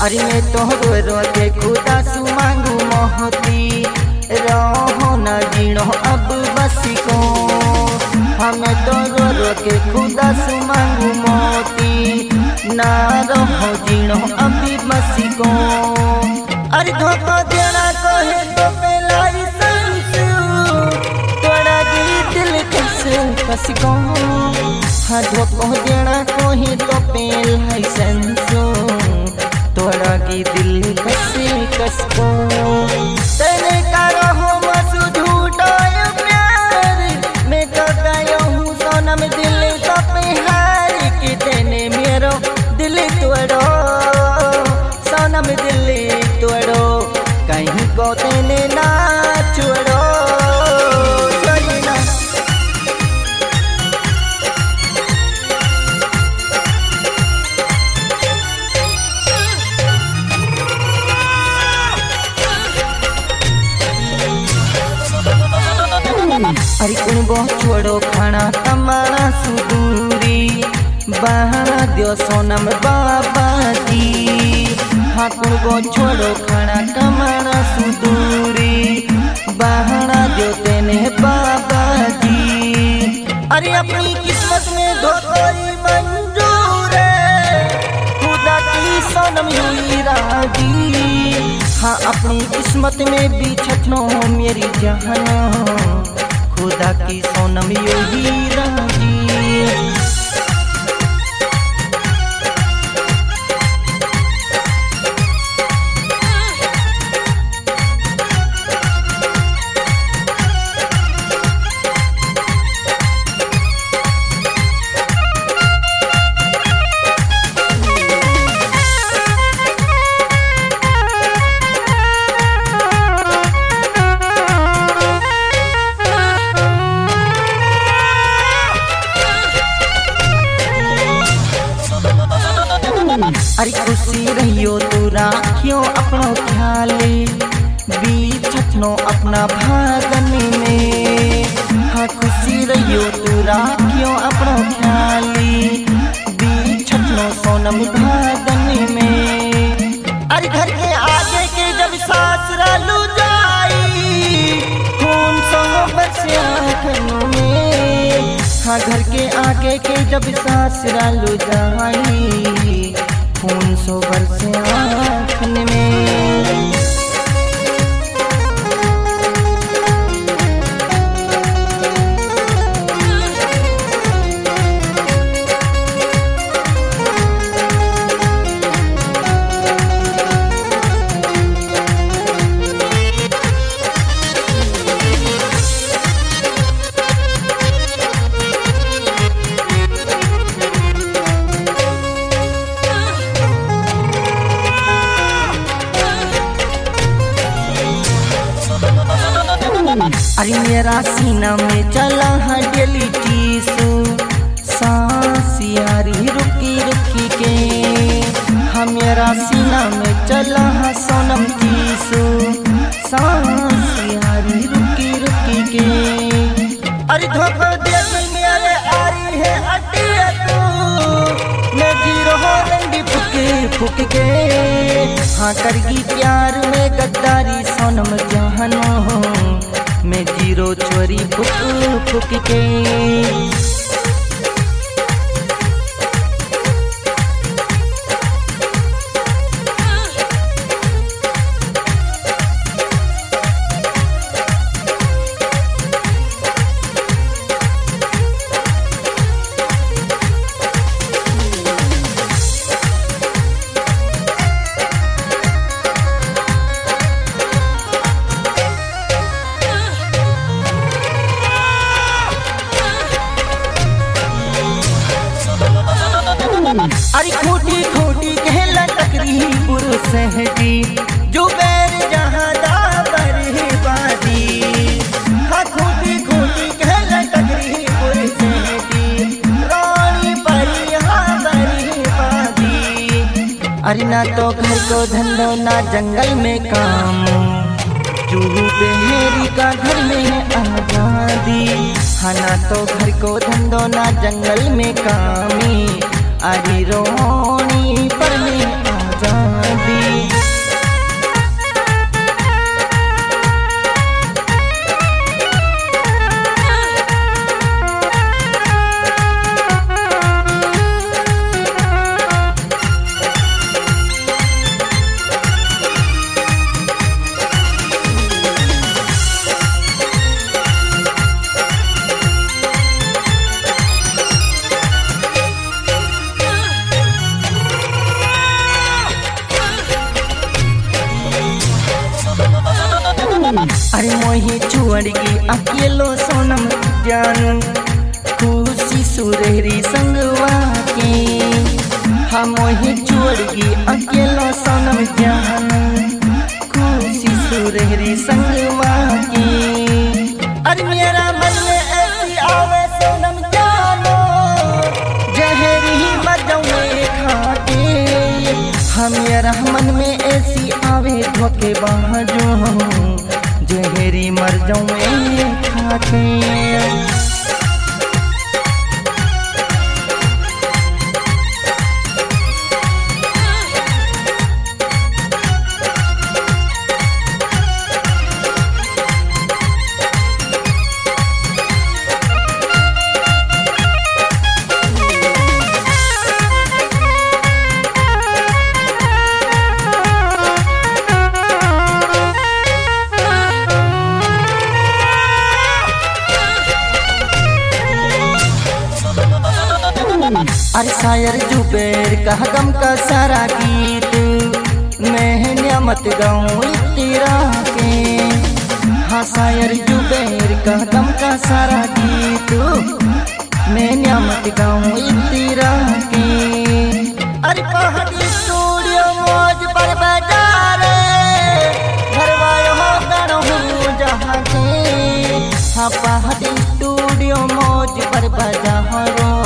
अरे मैं तोहरो रोते खुदा सु मांगू मोहती रहो न जीणो अब बस को। हमें तोहरो रोते खुदा सु मांगू मोती ना रहो जीणो अभी बस को। अरे धोखा देना कहे तो पहला लाइसेंस तोड़ा दी दिल कस को। हाँ धोखा देना कहे तो पहला लाइसेंस तोड़ा की दिल कस को। तेने करो हो मसू झूठा प्यार मैं तो गयो हूँ सोनम दिल तो प्यार की तेने मेरो दिल तोड़ो सोनम दिल तोड़ो कहीं को तेने ना छोड़ो। अरे कुणबो छोड़ो खाना तमारा सुदूरी बहाना दियो सोनम बाबा जी। हाँ कुणबो छोड़ो खाना तमारा सुदूरी बहाना दियो तेने बाबा जी। अरे अपनी किस्मत में धोखोई मंजूर है खुदा की सोनम हुई राजी। हाँ अपनी किस्मत में भी छटनो मेरी जहां खुदा की सोनम यही राजी। अरे खुशी रहियो तू राखियो अपनो ख्याल बीच छटनो अपना भागन में। हाँ खुशी रहियो तू राखियो अपनो ख्याल बीच छटनो सोनम भागन में। अरे घर के आगे के जब सासुरालू जाई खून सोहबत से आँखों में। हाँ घर के आगे के जब सासुरालू जाई खून सोबर से आँखन में। अरे मेरा सीना में चला है डेली टीसू सांस यारी रुकी रुकी के। हाँ मेरा सीना में चला है सोनम टीसू सांस यारी रुकी रुकी के। अरे धोखा दे मेरे आरी है अटिया तू मैं जीरो हो रंगी फुक के। हाँ करगी प्यार में गद्दारी सोनम जहानो मैं जीरो छोरी फुक के। अरे खोटी खोटी कहला टकरी पुरुष है जी जो बैर जहाँ बर्बादी। हाँ खोटी खोटी कहला टकरी पुरुष है जी रानी परी हाँ बर्बादी। अरे ना तो घर को धंधो ना जंगल में काम चूहू बेहरी का घर में आबादी। हाँ ना तो घर को धंधो ना जंगल में कामी अरे रोनी पर में चांदी। अरे मोही छुअड़गी अकेलो सोनम जानू खुशी सुरहरी संगवा के। हम मोही छुअड़गी अकेलो सोनम जानू खुशी सुरहरी संगवा के। अरे मेरा मन में ऐसी आवे सोनम जानो जहरी मजों में खाके। हम मेरा मन में ऐसी आवे धोखे बाजो जहरी मर जाऊं मैं खाके। अरे शायर जुबेर का गम का सारा गीत मैं नियामत गाऊं तेरा के। हाँ शायर जुबेर का गम का सारा गीत मैं नियामत गाऊं तेरा के। अरे पहाड़ी स्टूडियो मौज पर बाजारे घरवायो हो गणों जहाँ के। हाँ पहाड़ी स्टूडियो मौज पर बाजारो